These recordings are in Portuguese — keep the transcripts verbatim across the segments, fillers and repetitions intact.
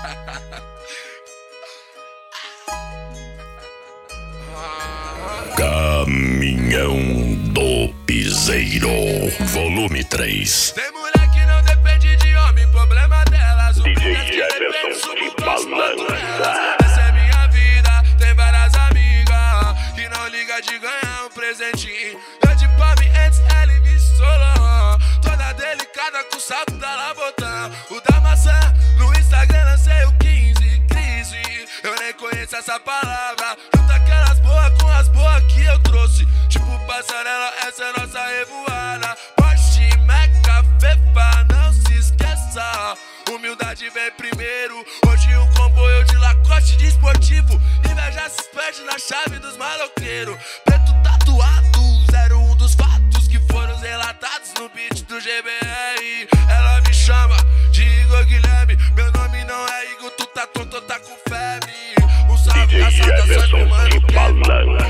Caminhão do Piseiro, volume três. Tem mulher que não depende de homem, problema delas. O D J que Jefferson depende, que balança. essa é minha vida, tem várias amigas que não liga de ganhar um presentinho. Eu de Palme antes, ela e Solon, toda delicada com o salto da Labotã. O da maçã, no Instagram lancei o quinze, crise. Eu nem conheço essa palavra. Junta aquelas boas com as boas que eu trouxe. Tipo passarela, essa é nossa revoada. Porsche, Meca, Fefa, não se esqueça. Humildade vem primeiro. Hoje um comboio de Lacoste de esportivo. Inveja se perde na chave dos maloqueiros. Preto tatuado, zero um dos fatos que foram relatados no beat do G B R. Ela me chama de Igor Guilherme. Meu nome não é Igor, tu tá tonto, tá com febre. Um salve D J Jefferson que balança.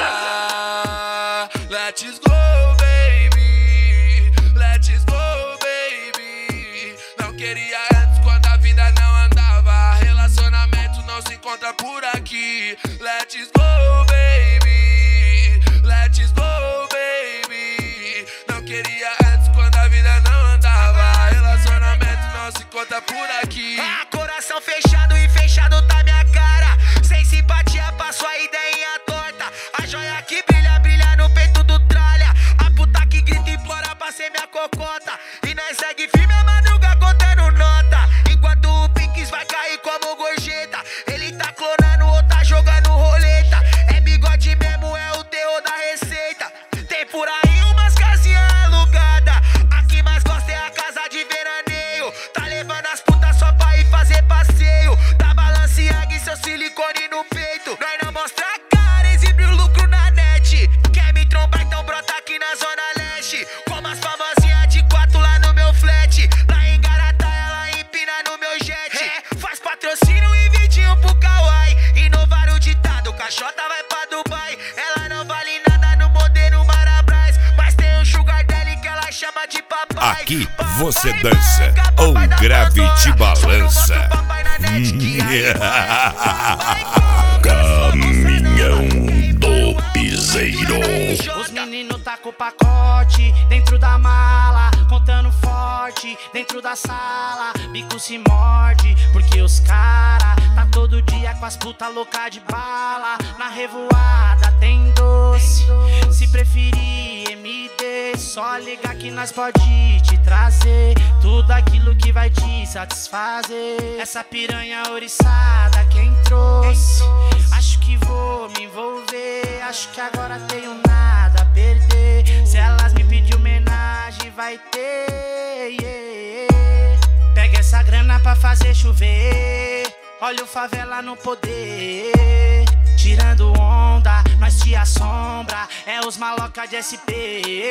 Ah, let's go, baby. Let's go, baby. Não queria antes quando a vida não andava. Relacionamento não se encontra por aqui. Let's go, baby. Let's go, baby. Não queria antes quando a vida não andava. Relacionamento não se encontra por aqui. Ah, coração fechado e fechado tá minha cara. Sem simpatia pra sua ideinha torta. A joia que brilha, brilha no peito do tralha. A puta que grita e implora pra ser minha cocota. E nós segue firme a madruga contando nota. Enquanto o Pinks vai cair como gorjeta. Ele tá clonando ou tá jogando roleta. É bigode mesmo, é o terror da receita. Tem por aí umas casinhas alugadas. A que mais gosta é a casa de veraneio. Tá levando as putas só pra ir fazer passeio. Da Balenciaga e seu silicone no peito. Nós não mostra a cara, exibe o lucro na net. Quer me trombar, então brota aqui na zona leste. Como as famosinhas de quatro lá no meu flat. Lá em Garatá, ela empina no meu jet. É, faz patrocínio e vidinho pro Kawaii. Inovar o ditado, caixota vai pra Dubai. Ela não vale nada no modelo Marabras. Mas tem um sugar daddy que ela chama de papai. Aqui Papai você branca, dança papai ou da grave vassoura. te balança. Só não boto papai na net, que aí Caminhão do Piseiro. Os meninos tá com o pacote dentro da mala, contando forte dentro da sala. Bico se morde, porque os cara tá todo dia com as puta louca de bala. Na revoada tem doce, se preferir M D, só ligar que nós pode te trazer tudo aquilo que vai te satisfazer. Essa piranha ouriçada quem trouxe, acho que vou me envolver. Acho que agora tenho nada a perder. Se elas me pedir homenagem vai ter, yeah. Pega essa grana pra fazer chover. Olha o favela no poder. Tirando onda, nós te assombra. É os maloca de S P.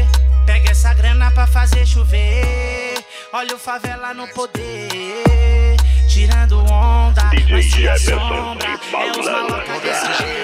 Pega essa grana pra fazer chover. Olha o favela no poder. Tirando onda, nós te assombra. É os maloca de S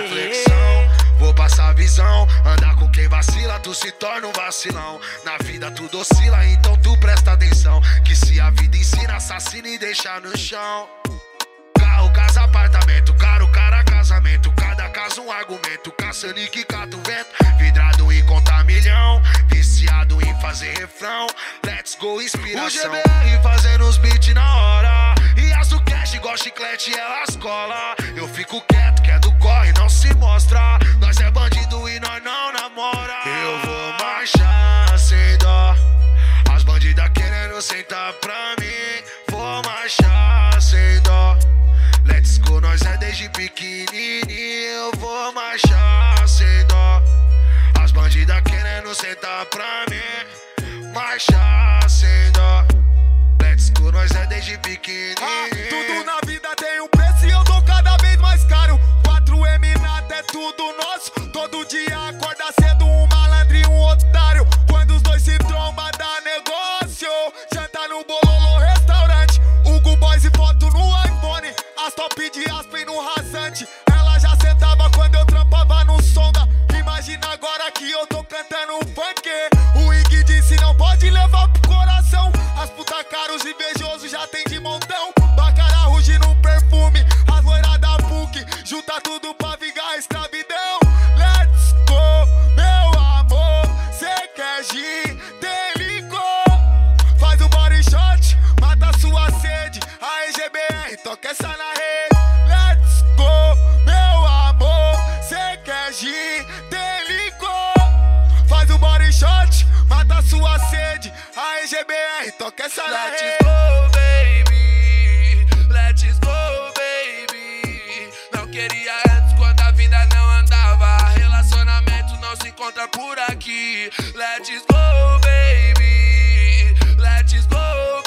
P. Vou passar visão, andar com quem vacila, tu se torna um vacilão. Na vida tudo oscila, então tu presta atenção. Que se a vida ensina, assassina e deixa no chão. Carro, casa, apartamento, caro, cara, casamento. Cada caso um argumento, caçando e que cata o vento. Vidrado em contar milhão, viciado em fazer refrão. Let's go, inspiração. O G B R fazendo os beats na hora. E as do cash igual chiclete, elas cola. Eu fico quieto, que é do corre, não se mostra. Nós é bandido e nós não namora. Eu vou marchar sem dó. As bandidas querendo sentar pra mim. Vou marchar sem dó. Let's go, nós é desde pequenininho. Eu vou marchar sem dó. As bandidas querendo sentar pra mim. Marchar sem dó. Let's go, nós é desde pequenininho. Ah, tudo na vida tem um preço e eu dou cada vez mais caro. quatro M nada é tudo nosso. Todo dia acorda cedo um malandro e um otário. Quando os dois se trombam dá negócio. Janta no Bololô restaurante. Hugo Boys e foto no iPhone. As top de Aspen no rasante. Ela já sentava quando eu trampava no Sonda. Imagina agora que eu tô cantando funk. O Ig disse não pode levar pro coração. As puta caros invejosos já tem de montão. Bacaraú toca essa na rede. Let's go, meu amor, cê quer gin, tem licor. Faz o body shot, mata sua sede. A G B R, toca essa na Let's rede. go, baby. Let's go, baby. Não queria antes quando a vida não andava. Relacionamento não se encontra por aqui. Let's go, baby. Let's go,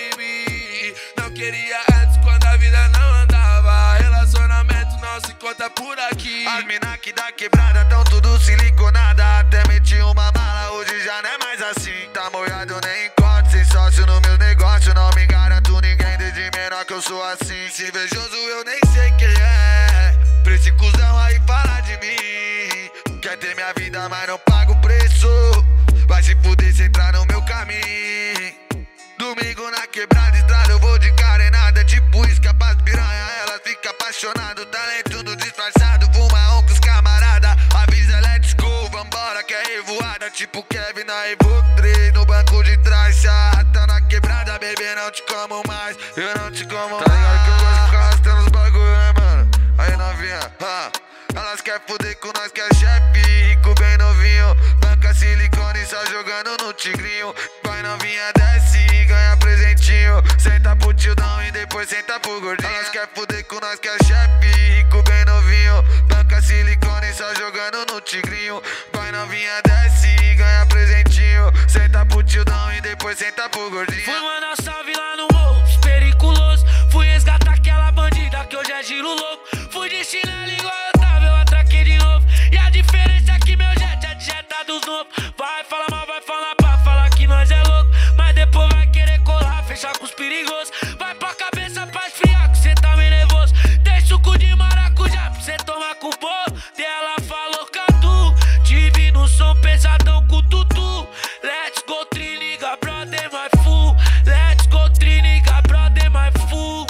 baby. Não queria antes quando a vida não andava. Relacionamento não se encontra por aqui. As mina que dá quebrada tão tudo siliconada. Até meti uma mala, hoje já não é mais assim. Tá molhado, nem encontro, sem sócio no meu negócio. Não me garanto ninguém, desde menor que eu sou assim. Se invejoso eu nem sei quem é. Pra esse cuzão aí falar de mim. Quer ter minha vida, mas não paga o preço. Vai se fuder se entrar no meu caminho. Domingo na quebrada, estrada, eu vou de carenada. Tipo isca pras piranha, elas ficam apaixonadas. Talento tudo disfarçado, fuma um com os camarada. Avisa, let's go, vambora que é revoada. Tipo Kevin na Evo três, no banco de trás. Se tá na quebrada, bebê, não te como mais. Eu não te como mais. Tá ligado que eu gosto de ficar arrastando os bagulho, né, mano? Aí novinha, ah. Elas quer fuder com nós que é chefe, rico bem novinho. Banca silicone só jogando no tigrinho. Vai novinha, desce e ganha presentinho. Senta pro tildão e depois senta pro gordinho. Elas quer fuder com nós que é chefe, rico bem novinho. Banca silicone só jogando no tigrinho. Vai novinha, desce e ganha presentinho. Senta pro tildão e depois senta pro gordinho. Fui mandar salve lá no morro, periculoso. Fui resgatar aquela bandida que hoje é giro louco. Fui de chinelo igual eu tava, eu atraquei de novo. E a diferença é que meu jet é de jeta dos novos. Vai falar mal, vai falar pra falar que nós é louco. Mas depois vai querer colar, fechar com os perigosos. Vai pra cabeça pra esfriar, que cê tá meio nervoso. Tem suco de maracujá pra cê tomar com o bolo. E ela falou catu, tive no som pesadão com o tutu. Let's go, triniga, brother, my fool. Let's go, triniga, brother, my fool.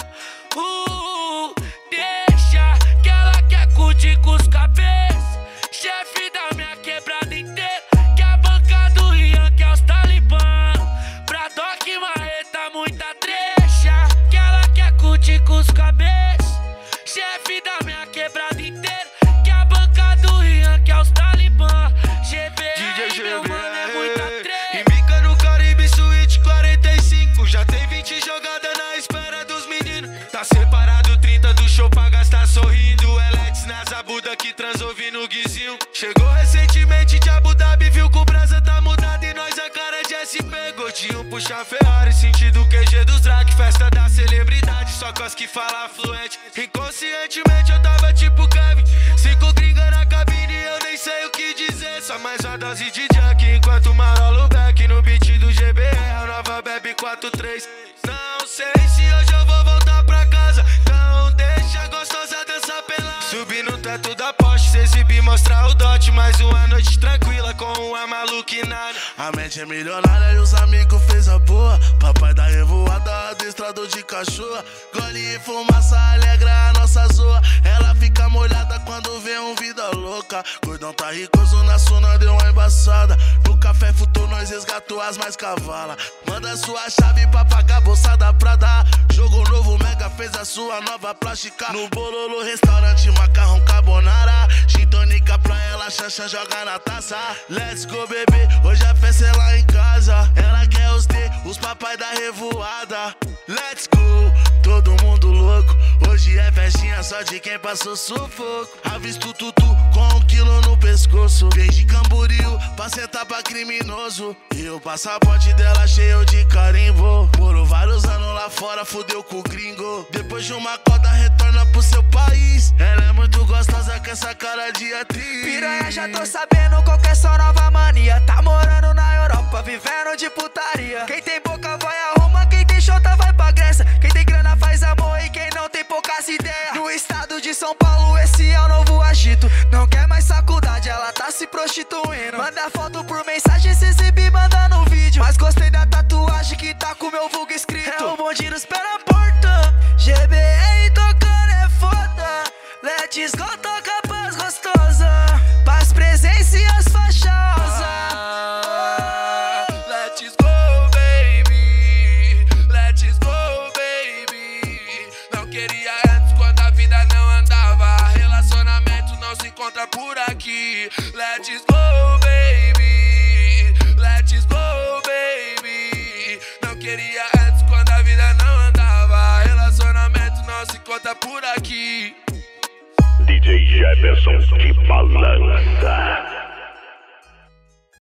Uh, deixa que ela quer curtir com os cabeças. Chefe da minha quebrada inteira. Que a banca do Rian, que é os talibã. Pra Doc Marreta, muita trecha. Que ela quer curtir com os cabeças. Chefe da minha quebrada inteira. Que a banca do Rian, que é os talibã. G B R, meu mano, é muita trecha. Em Bica no Caribe, suíte quarenta e cinco. Já tem vinte jogadas na espera dos meninos. Tá separado trinta do show pra gastar sorrindo. Eletes na zabuda que transou vindo guizinho. Chegou recentemente de Abu Dhabi, viu que o brasa tá mudado e nós a cara de S P. Gordinho puxa Ferrari, sentido Q G dos drag. Festa da celebridade, só cos que fala fluente. Inconscientemente eu tava tipo Kevin. Cinco gringa na cabine, eu nem sei o que dizer. Só mais uma dose de Jack, enquanto marolo back no beat do G B R. A nova bebe quatro três. Não sei se hoje eu vou voltar pra casa. Então deixa a gostosa dançar pelada. Subir no teto da Porsche, se exibir, mostrar o dote. Mais uma noite tranquila com uma maluquinada. A mente é milionária e os amigos fez a boa. Papai da revoada, adestrador de cachorro. Gole e fumaça alegra a nossa zoa. Ela fica molhada quando vê um vida louca. Gordão tá ricoso na suna, deu uma embaçada. No café futou, nós resgatou as mais cavala. Manda sua chave pra pagar a bolsa da Prada. Jogo novo, Mega fez a sua nova plástica. No Bololo, restaurante, macarrão carbonara. Gin tônica pra ela, chancha, joga na taça. Let's go, bebê, hoje a festa é lá em casa. Ela quer os D, os papai da revoada. Let's go, todo mundo louco. Hoje é festinha só de quem passou sufoco. Avisto tutu com um quilo no pescoço. Vem de Camboriú pra sentar pra criminoso. E o passaporte dela cheio de carimbo. Morou vários anos lá fora, fudeu com o gringo. Depois de uma coda retorna pro seu país. Ela é muito gostosa com essa cara de atriz. Piranha, já tô sabendo qual que é sua nova mania. Tá morando na Europa, vivendo de putaria. Quem tem boca vai a Roma, quem tem chota vai pra Grécia. Quem tem grana faz amor e quem não tem poucas ideias. No estado de São Paulo esse é o novo agito. Não quer mais faculdade, ela tá se prostituindo. Manda foto por mensagem, se exibir, manda no vídeo. Mas gostei da tatuagem que tá com meu vulgo escrito. É o bonde nos pé na porta. G B R tocando é foda. Let's go, toca paz gostosa. Paz, presença e as fachosas. Ah, let's go, baby. Let's go, baby. Não queria Let's go, baby. Let's go, baby. Não queria antes quando a vida não andava. Relacionamento não se conta por aqui. D J Jefferson, que balança.